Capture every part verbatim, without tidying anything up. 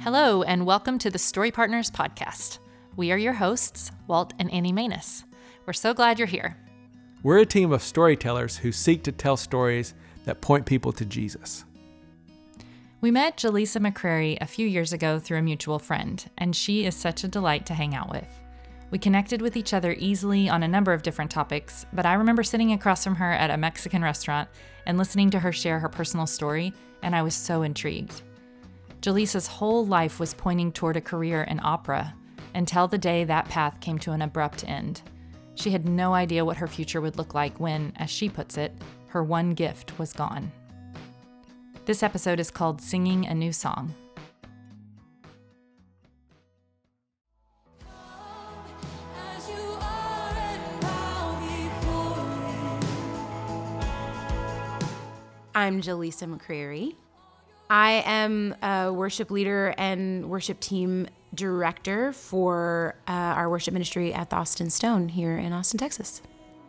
Hello, and welcome to the Story Partners podcast. We are your hosts, Walt and Annie Manus. We're so glad you're here. We're a team of storytellers who seek to tell stories that point people to Jesus. We met Jaleesa McCrary a few years ago through a mutual friend, and she is such a delight to hang out with. We connected with each other easily on a number of different topics, but I remember sitting across from her at a Mexican restaurant and listening to her share her personal story, and I was so intrigued. Jaleesa's whole life was pointing toward a career in opera, until the day that path came to an abrupt end. She had no idea what her future would look like when, as she puts it, her one gift was gone. This episode is called Singing a New Song. I'm Jaleesa McCrary. I am a worship leader and worship team director for uh, our worship ministry at the Austin Stone here in Austin, Texas.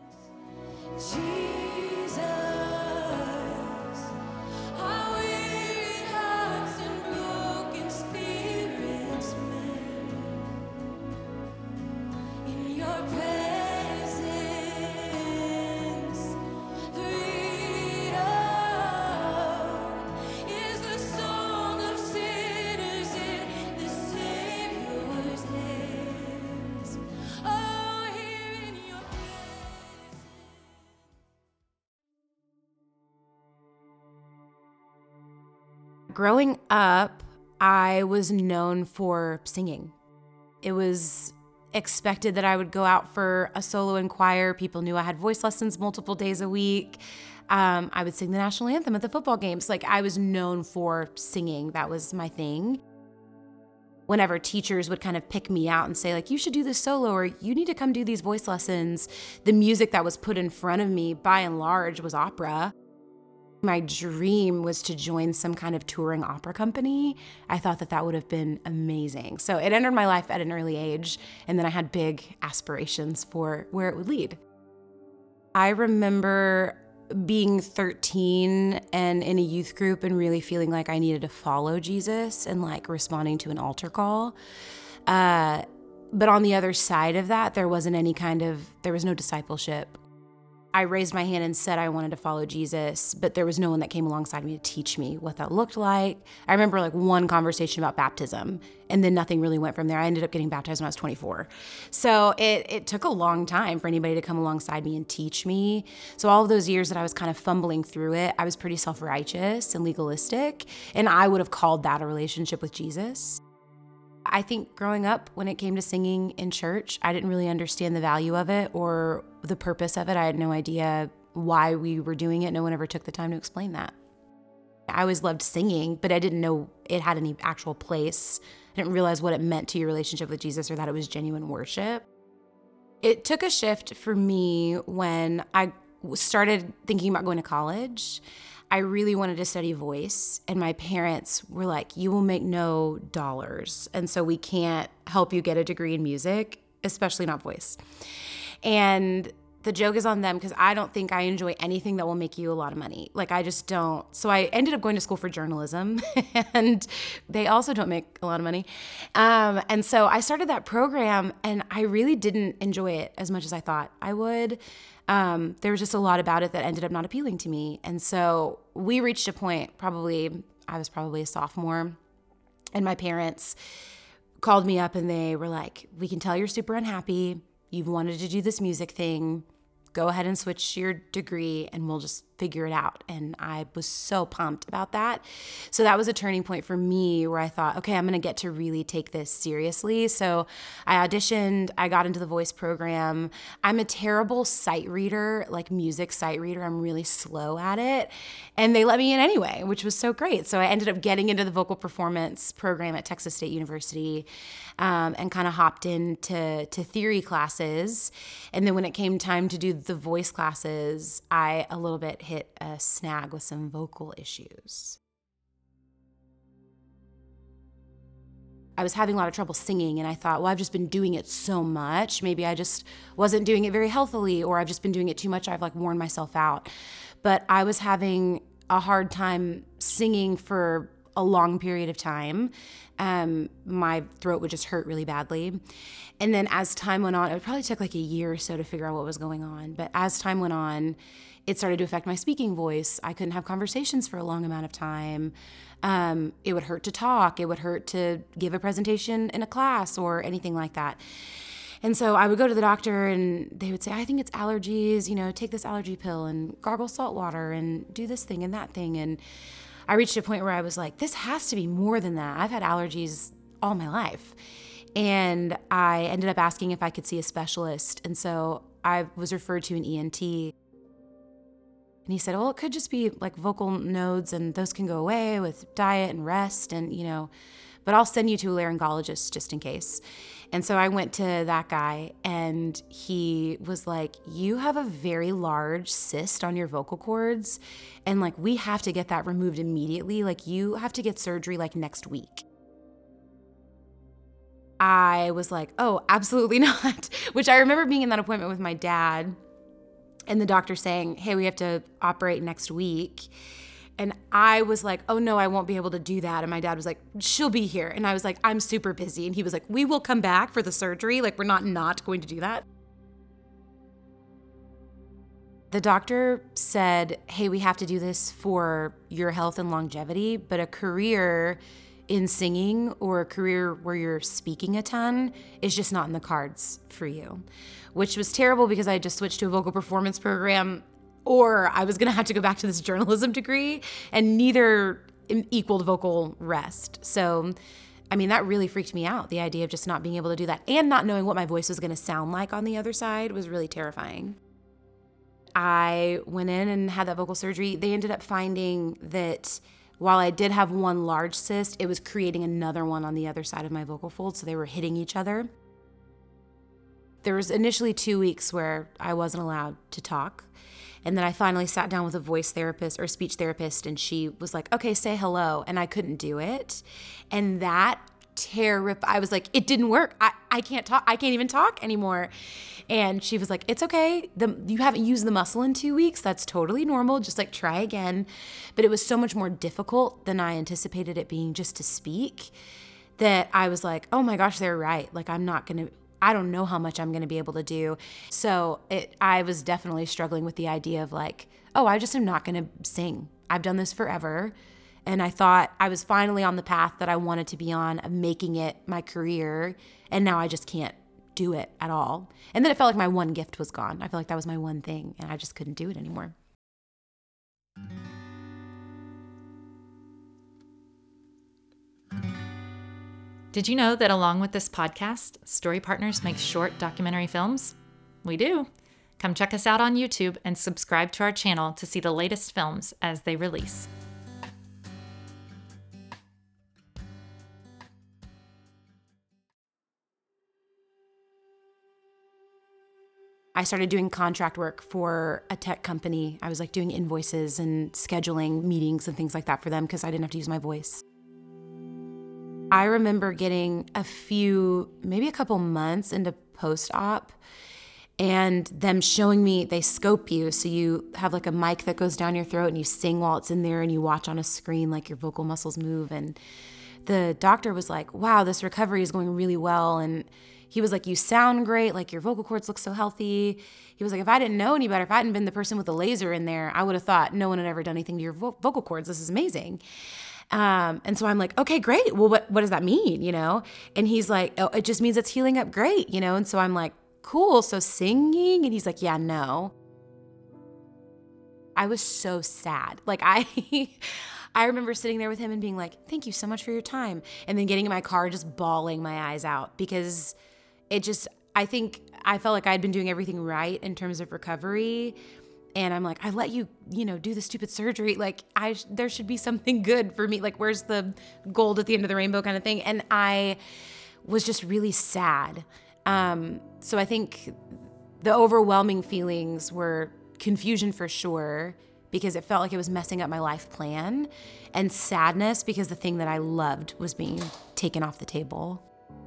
Growing up, I was known for singing. It was expected that I would go out for a solo in choir. People knew I had voice lessons multiple days a week. Um, I would sing the national anthem at the football games. Like, I was known for singing. That was my thing. Whenever teachers would kind of pick me out and say, like, you should do this solo or you need to come do these voice lessons, the music that was put in front of me, by and large, was opera. My dream was to join some kind of touring opera company. I thought that that would have been amazing. So it entered my life at an early age, and then I had big aspirations for where it would lead. I remember being thirteen and in a youth group and really feeling like I needed to follow Jesus and like responding to an altar call. Uh, but on the other side of that, there wasn't any kind of, there was no discipleship. I raised my hand and said I wanted to follow Jesus, but there was no one that came alongside me to teach me what that looked like. I remember like one conversation about baptism, and then nothing really went from there. I ended up getting baptized when I was twenty-four. So it, it took a long time for anybody to come alongside me and teach me. So all of those years that I was kind of fumbling through it, I was pretty self-righteous and legalistic, and I would have called that a relationship with Jesus. I think growing up, when it came to singing in church, I didn't really understand the value of it or the purpose of it. I had no idea why we were doing it. No one ever took the time to explain that. I always loved singing, but I didn't know it had any actual place. I didn't realize what it meant to your relationship with Jesus or that it was genuine worship. It took a shift for me when I started thinking about going to college. I really wanted to study voice, and my parents were like, you will make no dollars, and so we can't help you get a degree in music, especially not voice. And the joke is on them because I don't think I enjoy anything that will make you a lot of money. Like, I just don't. So I ended up going to school for journalism, and they also don't make a lot of money. Um, and so I started that program, and I really didn't enjoy it as much as I thought I would. Um, there was just a lot about it that ended up not appealing to me. And so we reached a point, probably, I was probably a sophomore, and my parents called me up and they were like, we can tell you're super unhappy. You've wanted to do this music thing. Go ahead and switch your degree and we'll just figure it out. And I was so pumped about that. So that was a turning point for me where I thought, okay, I'm going to get to really take this seriously. So I auditioned, I got into the voice program. I'm a terrible sight reader, like music sight reader. I'm really slow at it. And they let me in anyway, which was so great. So I ended up getting into the vocal performance program at Texas State University um, and kind of hopped into to theory classes. And then when it came time to do the voice classes, I a little bit hit a snag with some vocal issues. I was having a lot of trouble singing, and I thought, well, I've just been doing it so much. Maybe I just wasn't doing it very healthily, or I've just been doing it too much. I've like worn myself out. But I was having a hard time singing for a long period of time. Um, my throat would just hurt really badly. And then as time went on, it probably took like a year or so to figure out what was going on. But as time went on, it started to affect my speaking voice. I couldn't have conversations for a long amount of time. Um, it would hurt to talk. It would hurt to give a presentation in a class or anything like that. And so I would go to the doctor and they would say, I think it's allergies, you know, take this allergy pill and gargle salt water and do this thing and that thing. And I reached a point where I was like, this has to be more than that. I've had allergies all my life. And I ended up asking if I could see a specialist. And so I was referred to an E N T. And he said, well, it could just be like vocal nodes and those can go away with diet and rest and, you know, but I'll send you to a laryngologist just in case. And so I went to that guy and he was like, you have a very large cyst on your vocal cords. And like, we have to get that removed immediately. Like you have to get surgery like next week. I was like, oh, absolutely not. Which I remember being in that appointment with my dad and the doctor saying, hey, we have to operate next week. And I was like, oh no, I won't be able to do that. And my dad was like, she'll be here. And I was like, I'm super busy. And he was like, we will come back for the surgery. Like, we're not not going to do that. The doctor said, hey, we have to do this for your health and longevity, but a career in singing or a career where you're speaking a ton is just not in the cards for you, which was terrible because I just switched to a vocal performance program or I was gonna have to go back to this journalism degree and neither equaled vocal rest. So, I mean, that really freaked me out. The idea of just not being able to do that and not knowing what my voice was gonna sound like on the other side was really terrifying. I went in and had that vocal surgery. They ended up finding that while I did have one large cyst, it was creating another one on the other side of my vocal fold, so they were hitting each other. There was initially two weeks where I wasn't allowed to talk, and then I finally sat down with a voice therapist or speech therapist, and she was like, okay, say hello, and I couldn't do it. And that terrified, I was like, it didn't work. I, I can't talk. I can't even talk anymore. And she was like, it's okay. The, you haven't used the muscle in two weeks. That's totally normal. Just like try again. But it was so much more difficult than I anticipated it being just to speak that I was like, oh my gosh, they're right. Like I'm not going to, I don't know how much I'm going to be able to do. So it, I was definitely struggling with the idea of like, oh, I just am not going to sing. I've done this forever. And I thought I was finally on the path that I wanted to be on of making it my career. And now I just can't do it at all. And then it felt like my one gift was gone. I felt like that was my one thing and I just couldn't do it anymore. Did you know that along with this podcast, Story Partners makes short documentary films? We do. Come check us out on YouTube and subscribe to our channel to see the latest films as they release. I started doing contract work for a tech company. I was like doing invoices and scheduling meetings and things like that for them because I didn't have to use my voice. I remember getting a few, maybe a couple months into post-op and them showing me, they scope you. So you have like a mic that goes down your throat and you sing while it's in there and you watch on a screen like your vocal muscles move. And the doctor was like, wow, this recovery is going really well. And he was like, you sound great. Like your vocal cords look so healthy. He was like, if I didn't know any better, if I hadn't been the person with the laser in there, I would have thought no one had ever done anything to your vo- vocal cords. This is amazing. Um, and so I'm like, okay, great. Well, what, what does that mean? You know? And he's like, oh, it just means it's healing up great. You know? And so I'm like, cool. So singing? And he's like, yeah, no. I was so sad. Like I, I remember sitting there with him and being like, thank you so much for your time. And then getting in my car, just bawling my eyes out because it just, I think I felt like I'd been doing everything right in terms of recovery. And I'm like, I let you, you know, do the stupid surgery. Like I, there should be something good for me. Like where's the gold at the end of the rainbow kind of thing. And I was just really sad. Um, so I think the overwhelming feelings were confusion for sure, because it felt like it was messing up my life plan, and sadness because the thing that I loved was being taken off the table.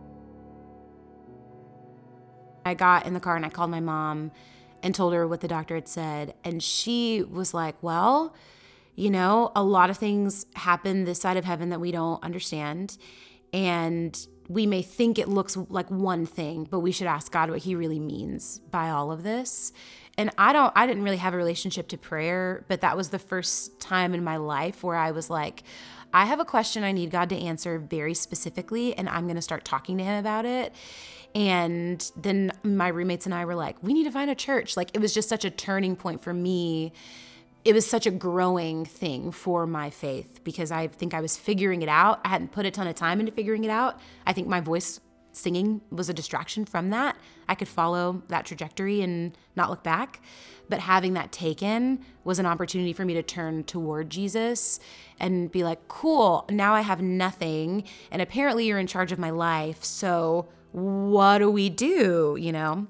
I got in the car and I called my mom and told her what the doctor had said. And she was like, well, You know, a lot of things happen this side of heaven that we don't understand. And we may think it looks like one thing, but we should ask God what he really means by all of this. And I don't, I didn't really have a relationship to prayer, but that was the first time in my life where I was like, I have a question I need God to answer very specifically, and I'm going to start talking to him about it. And then my roommates and I were like, we need to find a church. Like, it was just such a turning point for me. It was such a growing thing for my faith because I think I was figuring it out. I hadn't put a ton of time into figuring it out. I think my voice singing was a distraction from that. I could follow that trajectory and not look back. But having that taken was an opportunity for me to turn toward Jesus and be like, cool, now I have nothing. And apparently you're in charge of my life. So what do we do, you know?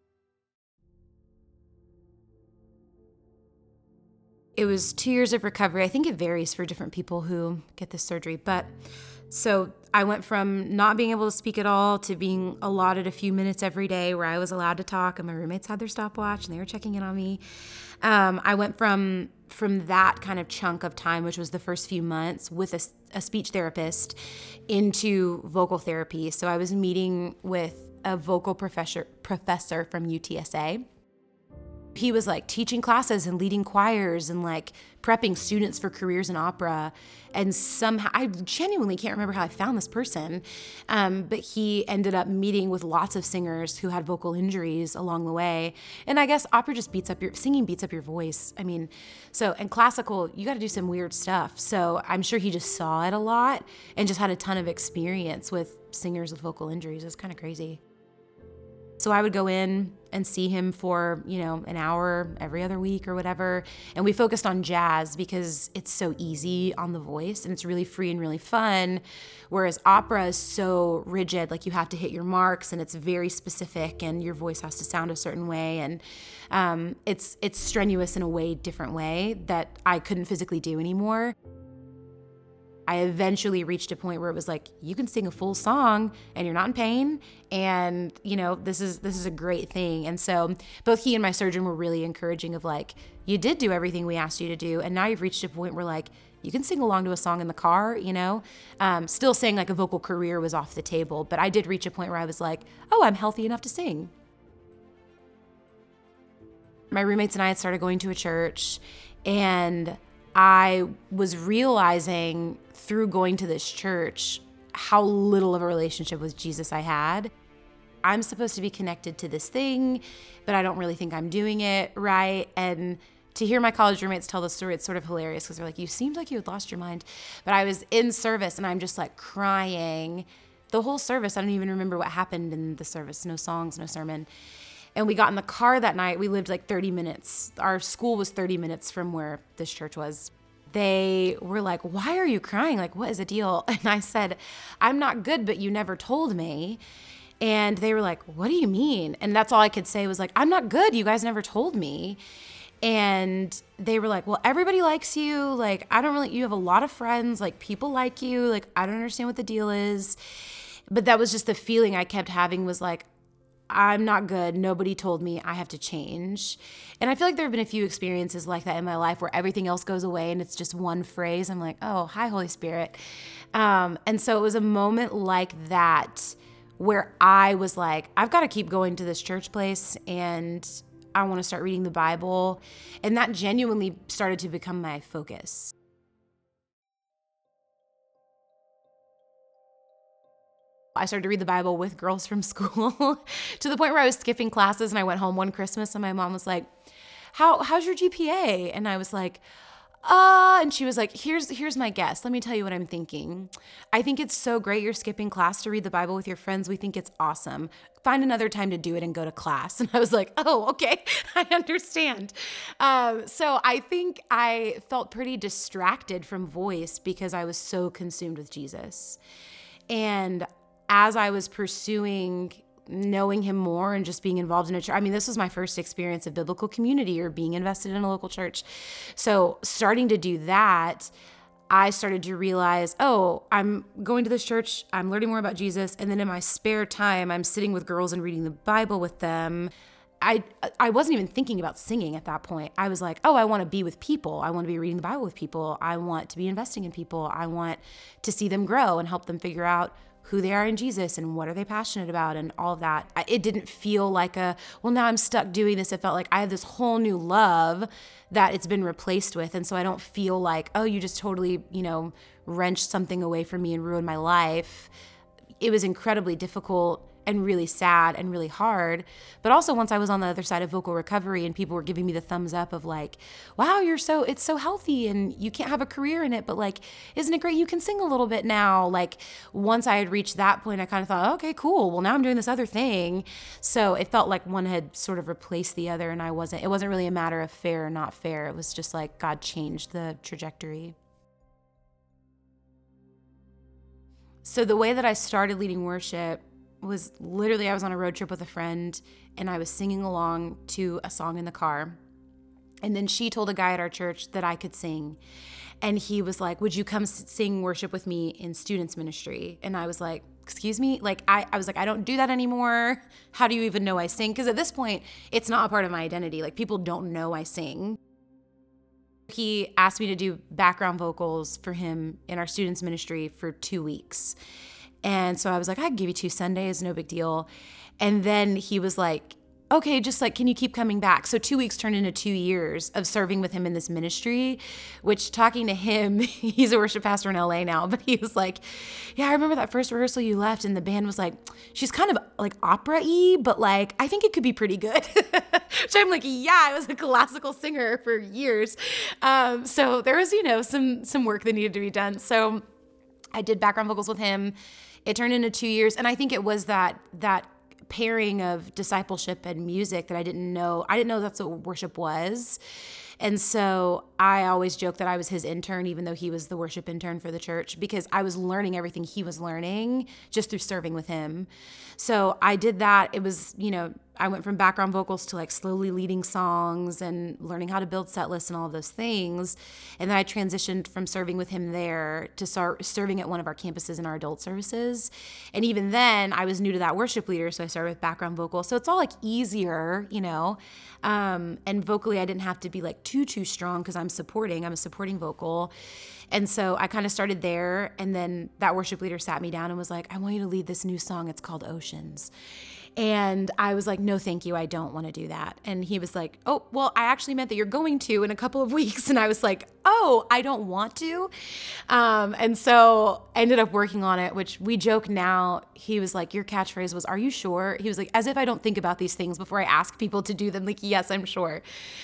It was two years of recovery. I think it varies for different people who get this surgery. But so I went from not being able to speak at all to being allotted a few minutes every day where I was allowed to talk, and my roommates had their stopwatch and they were checking in on me. Um, I went from from that kind of chunk of time, which was the first few months with a, a speech therapist, into vocal therapy. So I was meeting with a vocal professor professor from U T S A. He was like teaching classes and leading choirs and like prepping students for careers in opera. And somehow, I genuinely can't remember how I found this person, um, but he ended up meeting with lots of singers who had vocal injuries along the way. And I guess opera just beats up your, singing beats up your voice. I mean, so, and classical, you got to do some weird stuff. So I'm sure he just saw it a lot and just had a ton of experience with singers with vocal injuries. It's kind of crazy. So I would go in and see him for, you know, an hour every other week or whatever. And we focused on jazz because it's so easy on the voice and it's really free and really fun. Whereas opera is so rigid, like you have to hit your marks and it's very specific and your voice has to sound a certain way. And um, it's it's strenuous in a way different way that I couldn't physically do anymore. I eventually reached a point where it was like, you can sing a full song and you're not in pain. And, you know, this is this is a great thing. And so both he and my surgeon were really encouraging of like, you did do everything we asked you to do. And now you've reached a point where like, you can sing along to a song in the car, you know, um, still saying like a vocal career was off the table. But I did reach a point where I was like, oh, I'm healthy enough to sing. My roommates and I had started going to a church, and I was realizing through going to this church how little of a relationship with Jesus I had. I'm supposed to be connected to this thing, but I don't really think I'm doing it right. And to hear my college roommates tell the story, it's sort of hilarious because they're like, you seemed like you had lost your mind. But I was in service and I'm just like crying the whole service. I don't even remember what happened in the service. No songs, no sermon. And we got in the car that night. We lived like thirty minutes. Our school was thirty minutes from where this church was. They were like, why are you crying? Like, what is the deal? And I said, I'm not good, but you never told me. And they were like, what do you mean? And that's all I could say was like, I'm not good. You guys never told me. And they were like, well, everybody likes you. Like, I don't really, you have a lot of friends. Like, people like you. Like, I don't understand what the deal is. But that was just the feeling I kept having was like, I'm not good. Nobody told me I have to change. And I feel like there have been a few experiences like that in my life where everything else goes away and it's just one phrase. I'm like, oh, hi, Holy Spirit. Um, and so it was a moment like that where I was like, I've got to keep going to this church place and I want to start reading the Bible. And that genuinely started to become my focus. I started to read the Bible with girls from school to the point where I was skipping classes, and I went home one Christmas and my mom was like, How how's your G P A? And I was like, uh, and she was like, here's here's my guess. Let me tell you what I'm thinking. I think it's so great you're skipping class to read the Bible with your friends. We think it's awesome. Find another time to do it and go to class. And I was like, oh, okay, I understand. Um, so I think I felt pretty distracted from voice because I was so consumed with Jesus. And as I was pursuing knowing him more and just being involved in a church. I mean, this was my first experience of biblical community or being invested in a local church. So starting to do that, I started to realize, oh, I'm going to this church, I'm learning more about Jesus, and then in my spare time, I'm sitting with girls and reading the Bible with them. I I wasn't even thinking about singing at that point. I was like, oh, I want to be with people. I want to be reading the Bible with people. I want to be investing in people. I want to see them grow and help them figure out who they are in Jesus and what are they passionate about and all of that. It didn't feel like a, well, now I'm stuck doing this. It felt like I have this whole new love that it's been replaced with. And so I don't feel like, oh, you just totally, you know, wrenched something away from me and ruined my life. It was incredibly difficult and really sad and really hard. But also once I was on the other side of vocal recovery and people were giving me the thumbs up of like, wow, you're so, it's so healthy and you can't have a career in it, but like, isn't it great? You can sing a little bit now. Like once I had reached that point, I kind of thought, okay, cool. Well, now I'm doing this other thing. So it felt like one had sort of replaced the other and I wasn't, it wasn't really a matter of fair or not fair. It was just like God changed the trajectory. So the way that I started leading worship was literally I was on a road trip with a friend and I was singing along to a song in the car. And then she told a guy at our church that I could sing. And he was like, would you come sing worship with me in students ministry? And I was like, excuse me? Like, I, I was like, I don't do that anymore. How do you even know I sing? Because at this point, it's not a part of my identity. Like people don't know I sing. He asked me to do background vocals for him in our students ministry for two weeks. And so I was like, I can give you two Sundays, no big deal. And then he was like, okay, just like, can you keep coming back? So two weeks turned into two years of serving with him in this ministry, which talking to him, he's a worship pastor in L A now, but he was like, yeah, I remember that first rehearsal you left and the band was like, she's kind of like opera-y, but like, I think it could be pretty good. So I'm like, yeah, I was a classical singer for years. Um, so there was, you know, some, some work that needed to be done. So I did background vocals with him. It turned into two years. And I think it was that, that pairing of discipleship and music that I didn't know. I didn't know that's what worship was. And so I always joke that I was his intern, even though he was the worship intern for the church, because I was learning everything he was learning just through serving with him. So I did that. It was, you know, I went from background vocals to like slowly leading songs and learning how to build set lists and all of those things. And then I transitioned from serving with him there to start serving at one of our campuses in our adult services. And even then I was new to that worship leader. So I started with background vocals. So it's all like easier, you know, um, and vocally I didn't have to be like too, too strong because I'm supporting, I'm a supporting vocal. And so I kind of started there. And then that worship leader sat me down and was like, I want you to lead this new song. It's called Oceans. And I was like, no, thank you. I don't want to do that. And he was like, oh, well, I actually meant that you're going to in a couple of weeks. And I was like, oh, I don't want to. Um, and so I ended up working on it, which we joke now. He was like, your catchphrase was, are you sure? He was like, as if I don't think about these things before I ask people to do them. Like, yes, I'm sure.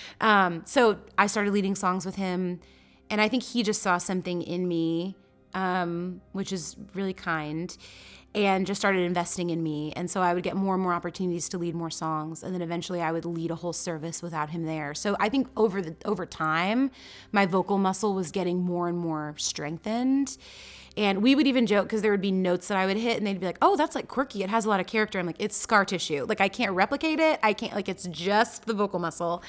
Um, so I started leading songs with him. And I think he just saw something in me, um, which is really kind, and just started investing in me. And so I would get more and more opportunities to lead more songs. And then eventually I would lead a whole service without him there. So I think over the over time, my vocal muscle was getting more and more strengthened. And we would even joke because there would be notes that I would hit and they'd be like, oh, that's like quirky. It has a lot of character. I'm like, it's scar tissue. Like I can't replicate it. I can't, like, it's just the vocal muscle.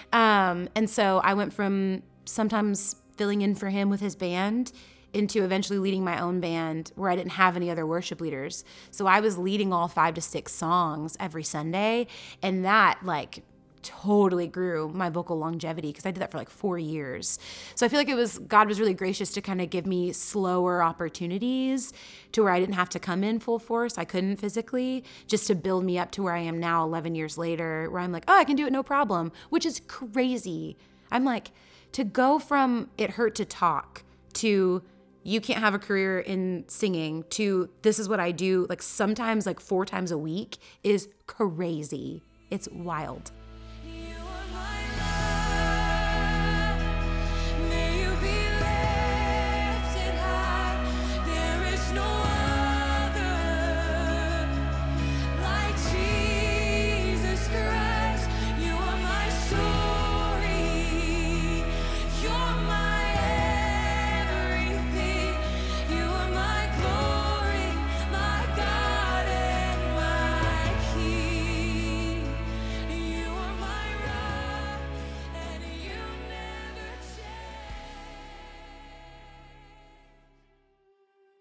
Um, and so I went from sometimes filling in for him with his band into eventually leading my own band where I didn't have any other worship leaders. So I was leading all five to six songs every Sunday. And that like totally grew my vocal longevity because I did that for like four years. So I feel like it was, God was really gracious to kind of give me slower opportunities to where I didn't have to come in full force. I couldn't physically, just to build me up to where I am now eleven years later, where I'm like, oh, I can do it no problem, which is crazy. I'm like, to go from it hurt to talk to you can't have a career in singing to this is what I do, like sometimes like four times a week is crazy. It's wild.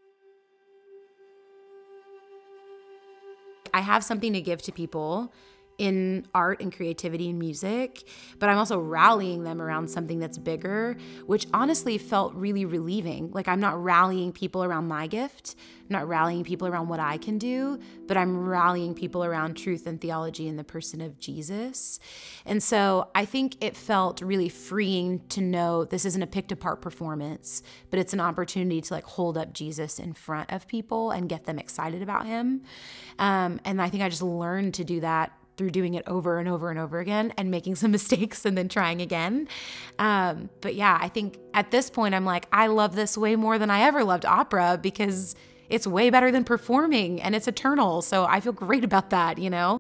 I have something to give to people in art and creativity and music, but I'm also rallying them around something that's bigger, which honestly felt really relieving. Like I'm not rallying people around my gift, I'm not rallying people around what I can do, but I'm rallying people around truth and theology in the person of Jesus. And so I think it felt really freeing to know this isn't a picked apart performance, but it's an opportunity to like hold up Jesus in front of people and get them excited about him. Um, and I think I just learned to do that through doing it over and over and over again and making some mistakes and then trying again. Um, but yeah, I think at this point, I'm like, I love this way more than I ever loved opera because it's way better than performing and it's eternal. So I feel great about that, you know?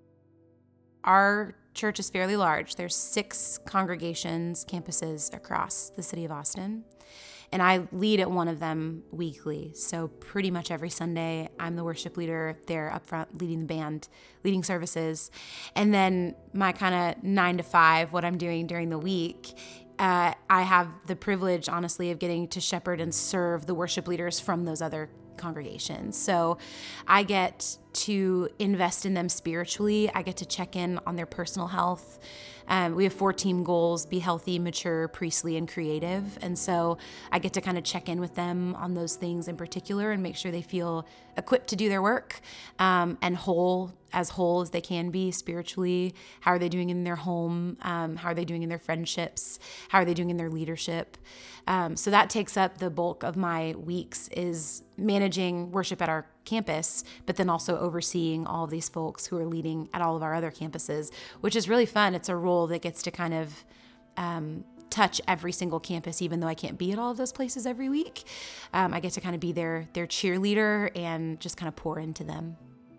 Our church is fairly large. There's six congregations, campuses across the city of Austin. And I lead at one of them weekly. So pretty much every Sunday, I'm the worship leader there up front, leading the band, leading services. And then my kind of nine to five, what I'm doing during the week, uh, I have the privilege, honestly, of getting to shepherd and serve the worship leaders from those other congregations. So I get to invest in them spiritually. I get to check in on their personal health. Um, we have four team goals: be healthy, mature, priestly, and creative. And so I get to kind of check in with them on those things in particular and make sure they feel equipped to do their work um, and whole, as whole as they can be spiritually. How are they doing in their home? Um, how are they doing in their friendships? How are they doing in their leadership? Um, so that takes up the bulk of my weeks, is managing worship at our campus, but then also overseeing all of these folks who are leading at all of our other campuses, which is really fun. It's a role that gets to kind of um, touch every single campus, even though I can't be at all of those places every week. Um, I get to kind of be their, their cheerleader and just kind of pour into them.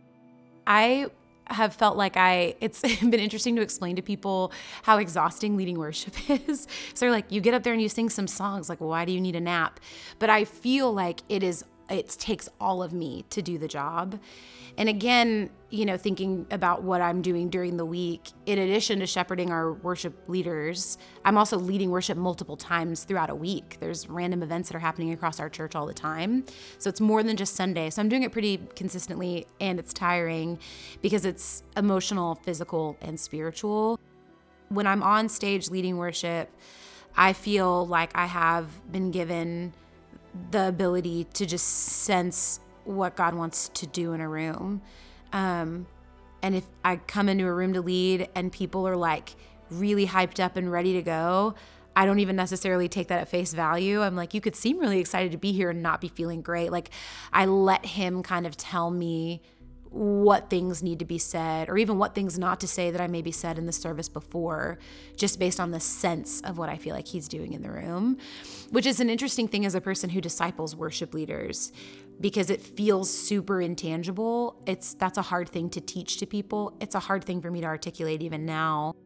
I have felt like I, it's been interesting to explain to people how exhausting leading worship is. So they're like, you get up there and you sing some songs, like, well, why do you need a nap? But I feel like it is, it takes all of me to do the job. And again, you know, thinking about what I'm doing during the week, in addition to shepherding our worship leaders, I'm also leading worship multiple times throughout a week. There's random events that are happening across our church all the time. So it's more than just Sunday. So I'm doing it pretty consistently, and it's tiring because it's emotional, physical, and spiritual. When I'm on stage leading worship, I feel like I have been given the ability to just sense what God wants to do in a room. Um, and if I come into a room to lead and people are like really hyped up and ready to go, I don't even necessarily take that at face value. I'm like, you could seem really excited to be here and not be feeling great. Like, I let him kind of tell me what things need to be said, or even what things not to say that I maybe said in the service before, just based on the sense of what I feel like he's doing in the room, which is an interesting thing as a person who disciples worship leaders, because it feels super intangible. It's, that's a hard thing to teach to people. It's a hard thing for me to articulate even now.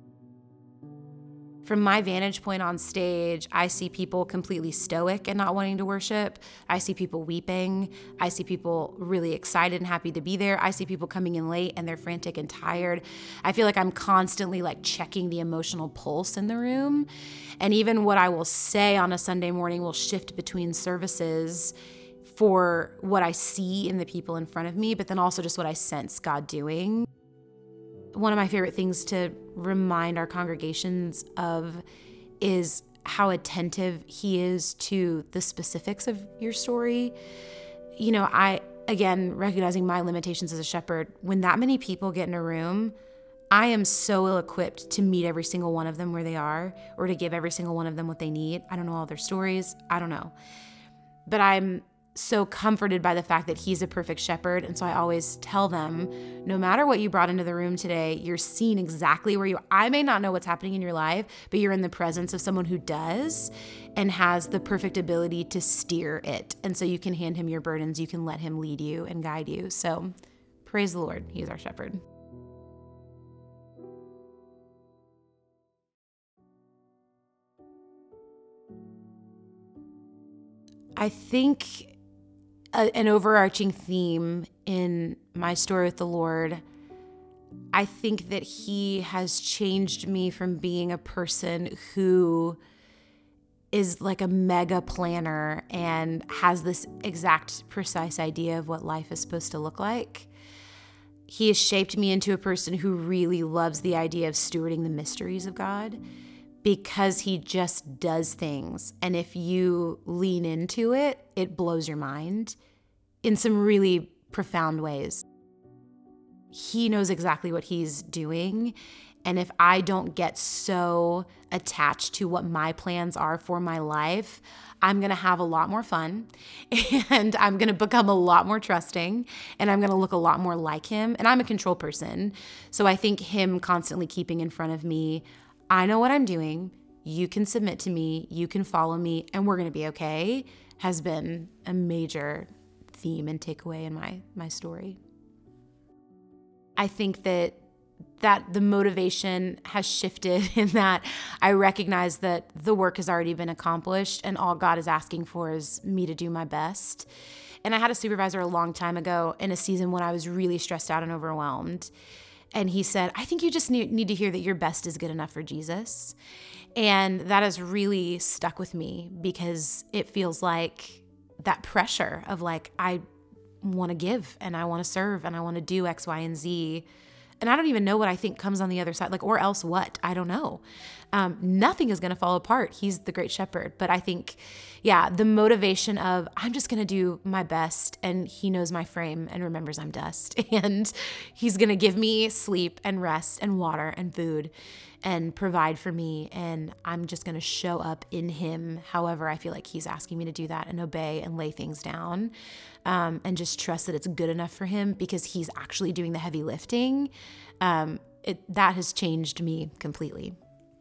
From my vantage point on stage, I see people completely stoic and not wanting to worship. I see people weeping. I see people really excited and happy to be there. I see people coming in late and they're frantic and tired. I feel like I'm constantly like checking the emotional pulse in the room. And even what I will say on a Sunday morning will shift between services for what I see in the people in front of me, but then also just what I sense God doing. One of my favorite things to remind our congregations of is how attentive he is to the specifics of your story. You know, I, again, recognizing my limitations as a shepherd, when that many people get in a room, I am so ill-equipped to meet every single one of them where they are, or to give every single one of them what they need. I don't know all their stories. I don't know. But I'm so comforted by the fact that he's a perfect shepherd. And so I always tell them, no matter what you brought into the room today, you're seen exactly where you are. I may not know what's happening in your life, but you're in the presence of someone who does and has the perfect ability to steer it. And so you can hand him your burdens. You can let him lead you and guide you. So praise the Lord. He is our shepherd. I think an overarching theme in my story with the Lord, I think that he has changed me from being a person who is like a mega planner and has this exact precise idea of what life is supposed to look like. He has shaped me into a person who really loves the idea of stewarding the mysteries of God, because he just does things. And if you lean into it, it blows your mind in some really profound ways. He knows exactly what he's doing. And if I don't get so attached to what my plans are for my life, I'm going to have a lot more fun, and I'm going to become a lot more trusting, and I'm going to look a lot more like him. And I'm a control person. So I think him constantly keeping in front of me, I know what I'm doing. You can submit to me. You can follow me, and we're going to be okay, has been a major theme and takeaway in my, my story. I think that that the motivation has shifted in that I recognize that the work has already been accomplished, and all God is asking for is me to do my best. And I had a supervisor a long time ago in a season when I was really stressed out and overwhelmed. And he said, I think you just need, need to hear that your best is good enough for Jesus. And that has really stuck with me, because it feels like that pressure of like, I want to give and I want to serve and I want to do X, Y, and Z. And I don't even know what I think comes on the other side, like, or else what? I don't know. Um, nothing is going to fall apart. He's the great shepherd. But I think, yeah, the motivation of I'm just going to do my best, and he knows my frame and remembers I'm dust, and he's going to give me sleep and rest and water and food and provide for me. And I'm just going to show up in him however I feel like he's asking me to do that, and obey and lay things down, um, and just trust that it's good enough for him because he's actually doing the heavy lifting. Um, it, that has changed me completely.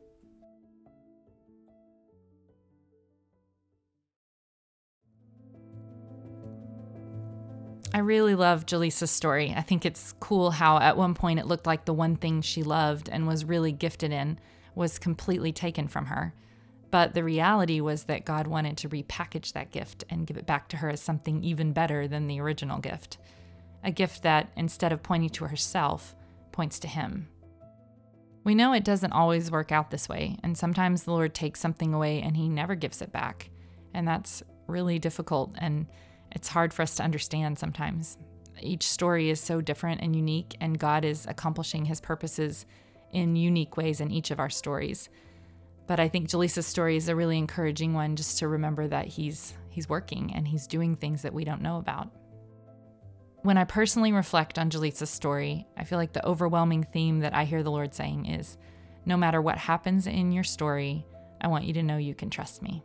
I really love Jaleesa's story. I think it's cool how at one point it looked like the one thing she loved and was really gifted in was completely taken from her. But the reality was that God wanted to repackage that gift and give it back to her as something even better than the original gift. A gift that, instead of pointing to herself, points to him. We know it doesn't always work out this way, and sometimes the Lord takes something away and he never gives it back. And that's really difficult, and it's hard for us to understand sometimes. Each story is so different and unique, and God is accomplishing his purposes in unique ways in each of our stories. But I think Jaleesa's story is a really encouraging one, just to remember that he's he's working and he's doing things that we don't know about. When I personally reflect on Jaleesa's story, I feel like the overwhelming theme that I hear the Lord saying is, no matter what happens in your story, I want you to know you can trust me.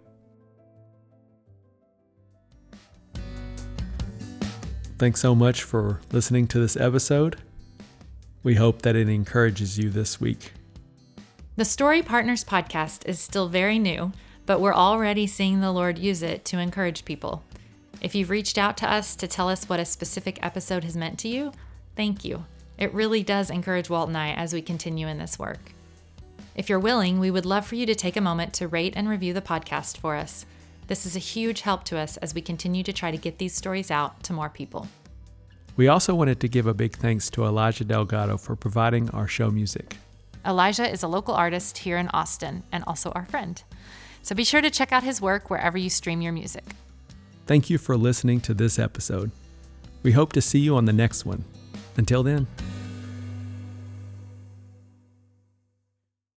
Thanks so much for listening to this episode. We hope that it encourages you this week. The Story Partners podcast is still very new, but we're already seeing the Lord use it to encourage people. If you've reached out to us to tell us what a specific episode has meant to you, thank you. It really does encourage Walt and I as we continue in this work. If you're willing, we would love for you to take a moment to rate and review the podcast for us. This is a huge help to us as we continue to try to get these stories out to more people. We also wanted to give a big thanks to Elijah Delgado for providing our show music. Elijah is a local artist here in Austin and also our friend. So be sure to check out his work wherever you stream your music. Thank you for listening to this episode. We hope to see you on the next one. Until then.